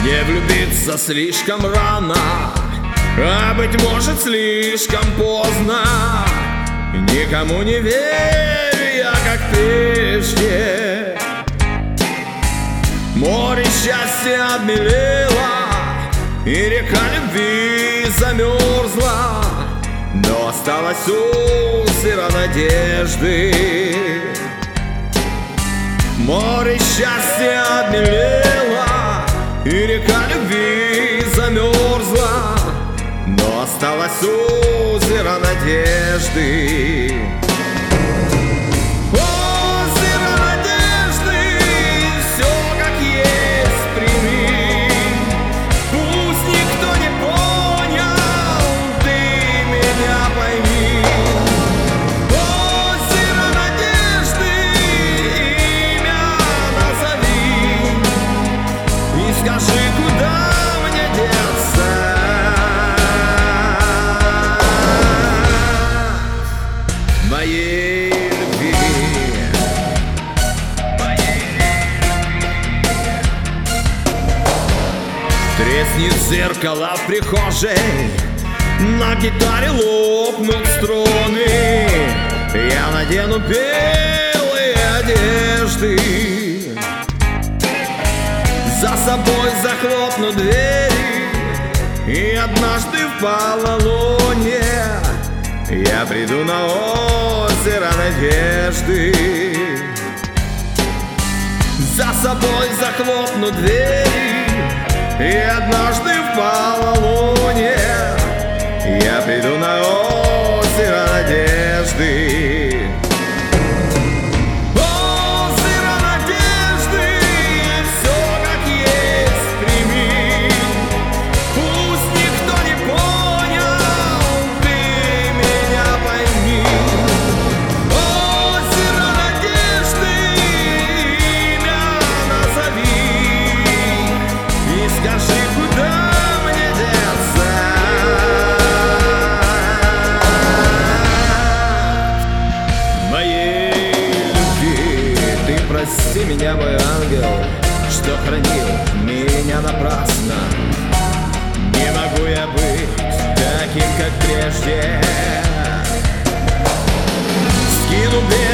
Не влюбиться слишком рано, а быть может слишком поздно. Никому не верю я, как прежде. Море счастья обмелело, и река любви замерзла, но осталось озеро надежды. Море счастья обмелело, и река любви замерзла, но осталось озеро надежды. Озеро надежды, все как есть прими. Пусть никто не понял, ты меня пойми. Озеро надежды, имя назови и скажи, куда мне деться. Моей любви. Треснет зеркало в прихожей, на гитаре лопнут струны. Я надену белые одежды, за собой захлопну двери, и однажды в полнолуние я приду на озеро надежды. За собой захлопну двери, и однажды в полнолуние я приду на озеро надежды. Озеро надежды, все как есть прими. Пусть никто не понял, ты меня пойми. Озеро надежды, имя назови и скажи, куда мне деться. Моей любви, ты прости меня, мой ангел, что хранил меня напрасно. Не могу я быть таким, как прежде. Скину